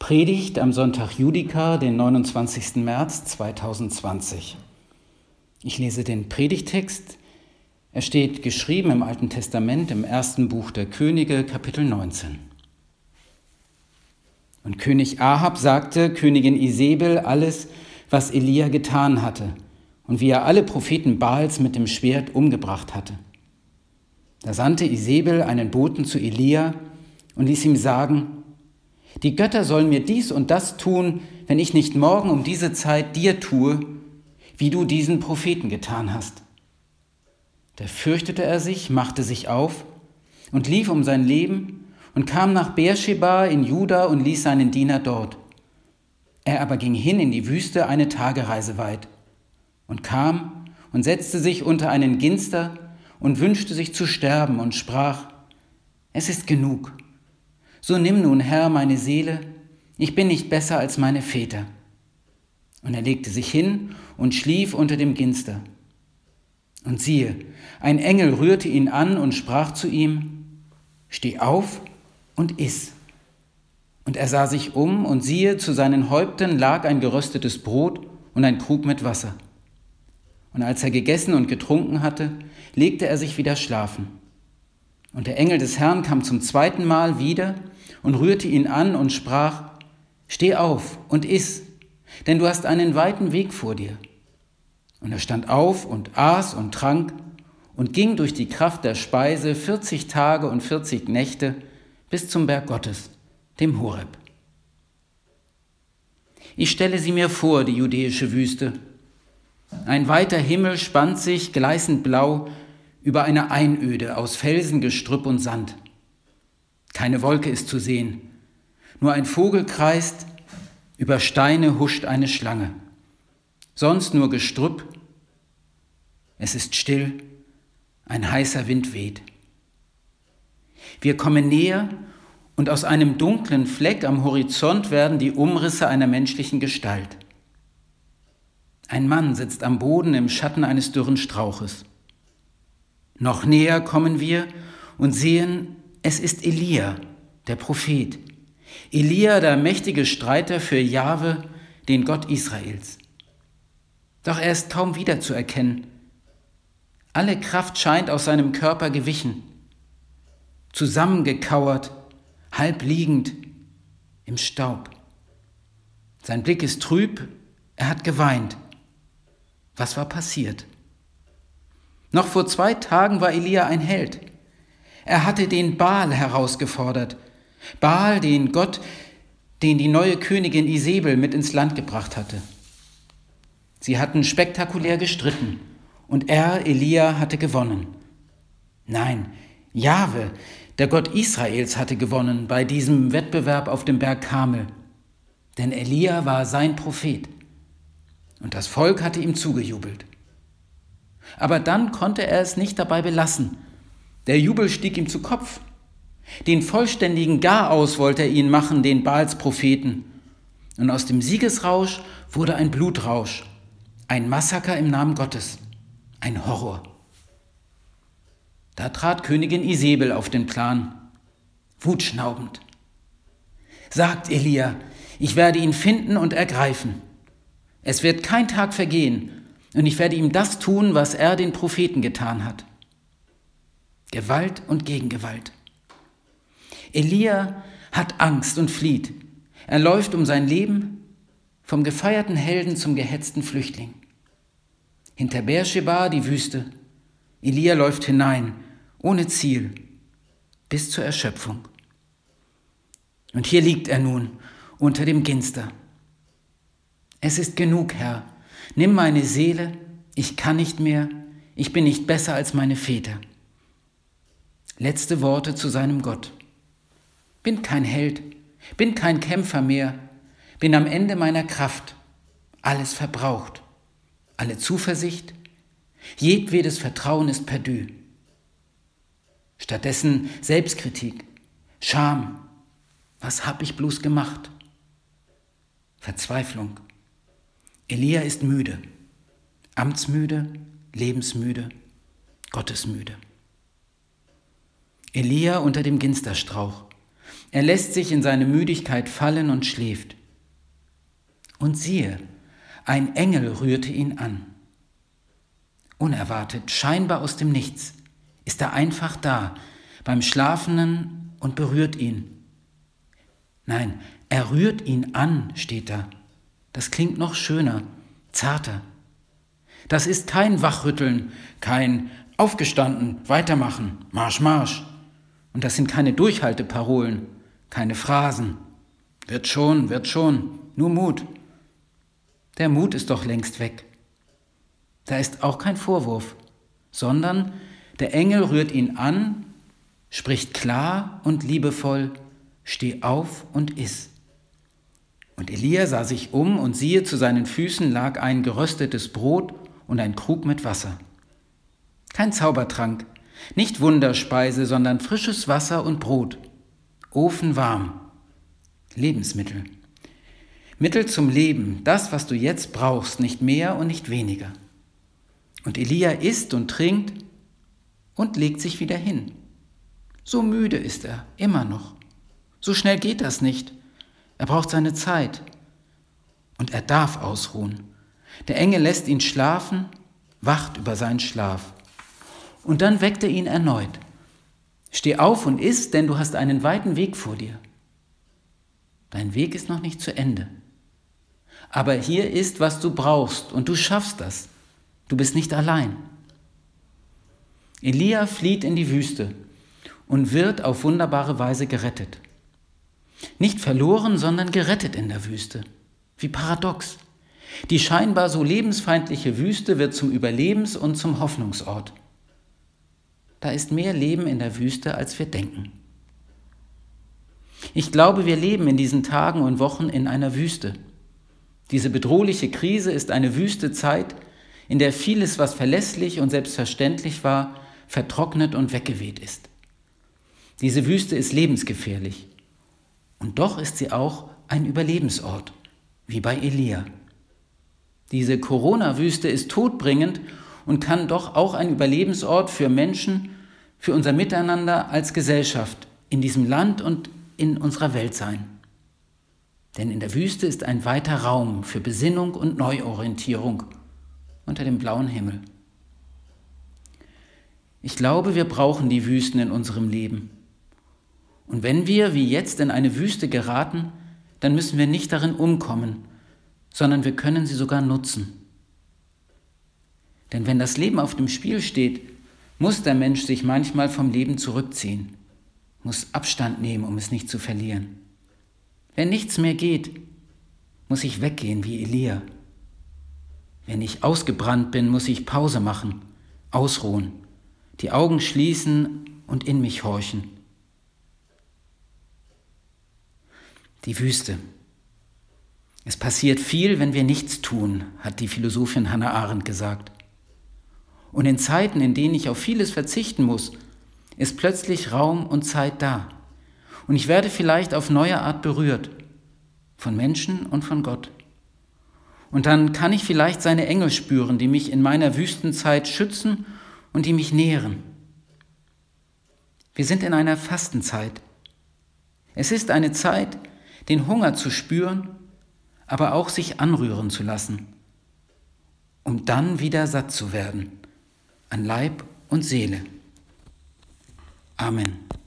Predigt am Sonntag Judika, den 29. März 2020. Ich lese den Predigttext. Er steht geschrieben im Alten Testament im ersten Buch der Könige, Kapitel 19. Und König Ahab sagte Königin Isebel alles, was Elia getan hatte und wie er alle Propheten Baals mit dem Schwert umgebracht hatte. Da sandte Isebel einen Boten zu Elia und ließ ihm sagen: Die Götter sollen mir dies und das tun, wenn ich nicht morgen um diese Zeit dir tue, wie du diesen Propheten getan hast. Da fürchtete er sich, machte sich auf und lief um sein Leben und kam nach Beersheba in Juda und ließ seinen Diener dort. Er aber ging hin in die Wüste eine Tagereise weit und kam und setzte sich unter einen Ginster und wünschte sich zu sterben und sprach: Es ist genug. So nimm nun, Herr, meine Seele, ich bin nicht besser als meine Väter. Und er legte sich hin und schlief unter dem Ginster. Und siehe, ein Engel rührte ihn an und sprach zu ihm: Steh auf und iss. Und er sah sich um, und siehe, zu seinen Häupten lag ein geröstetes Brot und ein Krug mit Wasser. Und als er gegessen und getrunken hatte, legte er sich wieder schlafen. Und der Engel des Herrn kam zum zweiten Mal wieder und rührte ihn an und sprach: Steh auf und iss, denn du hast einen weiten Weg vor dir. Und er stand auf und aß und trank und ging durch die Kraft der Speise 40 Tage und 40 Nächte bis zum Berg Gottes, dem Horeb. Ich stelle sie mir vor, die judäische Wüste. Ein weiter Himmel spannt sich gleißend blau über eine Einöde aus Felsen, Gestrüpp und Sand. Keine Wolke ist zu sehen, nur ein Vogel kreist, über Steine huscht eine Schlange. Sonst nur Gestrüpp, es ist still, ein heißer Wind weht. Wir kommen näher und aus einem dunklen Fleck am Horizont werden die Umrisse einer menschlichen Gestalt. Ein Mann sitzt am Boden im Schatten eines dürren Strauches. Noch näher kommen wir und sehen, es ist Elia, der Prophet. Elia, der mächtige Streiter für Jahwe, den Gott Israels. Doch er ist kaum wiederzuerkennen. Alle Kraft scheint aus seinem Körper gewichen. Zusammengekauert, halb liegend im Staub. Sein Blick ist trüb, er hat geweint. Was war passiert? Noch vor 2 Tagen war Elia ein Held. Er hatte den Baal herausgefordert. Baal, den Gott, den die neue Königin Isebel mit ins Land gebracht hatte. Sie hatten spektakulär gestritten und Elia, hatte gewonnen. Nein, Jahwe, der Gott Israels, hatte gewonnen bei diesem Wettbewerb auf dem Berg Karmel. Denn Elia war sein Prophet und das Volk hatte ihm zugejubelt. Aber dann konnte er es nicht dabei belassen. Der Jubel stieg ihm zu Kopf. Den vollständigen Garaus wollte er ihn machen, den Baals Propheten. Und aus dem Siegesrausch wurde ein Blutrausch, ein Massaker im Namen Gottes, ein Horror. Da trat Königin Isebel auf den Plan, wutschnaubend. Sagt Elia, ich werde ihn finden und ergreifen. Es wird kein Tag vergehen und ich werde ihm das tun, was er den Propheten getan hat. Gewalt und Gegengewalt. Elia hat Angst und flieht. Er läuft um sein Leben, vom gefeierten Helden zum gehetzten Flüchtling. Hinter Beersheba die Wüste. Elia läuft hinein, ohne Ziel, bis zur Erschöpfung. Und hier liegt er nun, unter dem Ginster. Es ist genug, Herr. Nimm meine Seele, ich kann nicht mehr, ich bin nicht besser als meine Väter. Letzte Worte zu seinem Gott. Bin kein Held, bin kein Kämpfer mehr, bin am Ende meiner Kraft, alles verbraucht, alle Zuversicht, jedwedes Vertrauen ist perdu. Stattdessen Selbstkritik, Scham, was hab ich bloß gemacht? Verzweiflung. Elia ist müde, amtsmüde, lebensmüde, gottesmüde. Elia unter dem Ginsterstrauch. Er lässt sich in seine Müdigkeit fallen und schläft. Und siehe, ein Engel rührte ihn an. Unerwartet, scheinbar aus dem Nichts, ist er einfach da, beim Schlafenden und berührt ihn. Nein, er rührt ihn an, steht da. Das klingt noch schöner, zarter. Das ist kein Wachrütteln, kein Aufgestanden, weitermachen, Marsch, Marsch. Und das sind keine Durchhalteparolen, keine Phrasen. Wird schon, nur Mut. Der Mut ist doch längst weg. Da ist auch kein Vorwurf, sondern der Engel rührt ihn an, spricht klar und liebevoll, steh auf und iss. Und Elia sah sich um und siehe, zu seinen Füßen lag ein geröstetes Brot und ein Krug mit Wasser. Kein Zaubertrank, nicht Wunderspeise, sondern frisches Wasser und Brot, ofenwarm, Lebensmittel. Mittel zum Leben, das, was du jetzt brauchst, nicht mehr und nicht weniger. Und Elia isst und trinkt und legt sich wieder hin. So müde ist er, immer noch. So schnell geht das nicht. Er braucht seine Zeit. Und er darf ausruhen. Der Engel lässt ihn schlafen, wacht über seinen Schlaf. Und dann weckt er ihn erneut. Steh auf und iss, denn du hast einen weiten Weg vor dir. Dein Weg ist noch nicht zu Ende. Aber hier ist, was du brauchst, und du schaffst das. Du bist nicht allein. Elia flieht in die Wüste und wird auf wunderbare Weise gerettet. Nicht verloren, sondern gerettet in der Wüste. Wie paradox. Die scheinbar so lebensfeindliche Wüste wird zum Überlebens- und zum Hoffnungsort. Da ist mehr Leben in der Wüste, als wir denken. Ich glaube, wir leben in diesen Tagen und Wochen in einer Wüste. Diese bedrohliche Krise ist eine wüste Zeit, in der vieles, was verlässlich und selbstverständlich war, vertrocknet und weggeweht ist. Diese Wüste ist lebensgefährlich. Und doch ist sie auch ein Überlebensort, wie bei Elia. Diese Corona-Wüste ist todbringend und kann doch auch ein Überlebensort für Menschen, für unser Miteinander als Gesellschaft in diesem Land und in unserer Welt sein. Denn in der Wüste ist ein weiter Raum für Besinnung und Neuorientierung unter dem blauen Himmel. Ich glaube, wir brauchen die Wüsten in unserem Leben. Und wenn wir wie jetzt in eine Wüste geraten, dann müssen wir nicht darin umkommen, sondern wir können sie sogar nutzen. Denn wenn das Leben auf dem Spiel steht, muss der Mensch sich manchmal vom Leben zurückziehen, muss Abstand nehmen, um es nicht zu verlieren. Wenn nichts mehr geht, muss ich weggehen wie Elia. Wenn ich ausgebrannt bin, muss ich Pause machen, ausruhen, die Augen schließen und in mich horchen. Die Wüste. Es passiert viel, wenn wir nichts tun, hat die Philosophin Hannah Arendt gesagt. Und in Zeiten, in denen ich auf vieles verzichten muss, ist plötzlich Raum und Zeit da. Und ich werde vielleicht auf neue Art berührt, von Menschen und von Gott. Und dann kann ich vielleicht seine Engel spüren, die mich in meiner Wüstenzeit schützen und die mich nähren. Wir sind in einer Fastenzeit. Es ist eine Zeit, den Hunger zu spüren, aber auch sich anrühren zu lassen, um dann wieder satt zu werden, an Leib und Seele. Amen.